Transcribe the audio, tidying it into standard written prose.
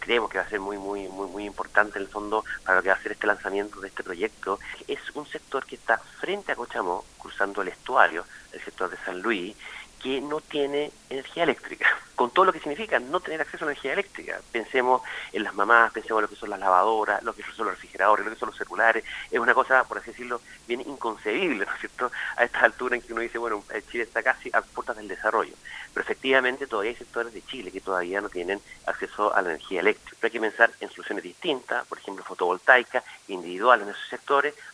creemos que va a ser muy importante en el fondo para lo que va a ser este lanzamiento de este proyecto. Es un sector que está frente a Cochamó, cruzando el estuario, el sector de San Luis, que no tiene energía eléctrica, con todo lo que significa no tener acceso a la energía eléctrica. Pensemos en las mamás, pensemos en lo que son las lavadoras, lo que son los refrigeradores, lo que son los celulares. Es una cosa, por así decirlo, bien inconcebible, ¿no es cierto?, a estas alturas en que uno dice, bueno, Chile está casi a puertas del desarrollo. Pero efectivamente todavía hay sectores de Chile que todavía no tienen acceso a la energía eléctrica. Pero hay que pensar en soluciones distintas, por ejemplo, fotovoltaicas, individuales en esos sectores,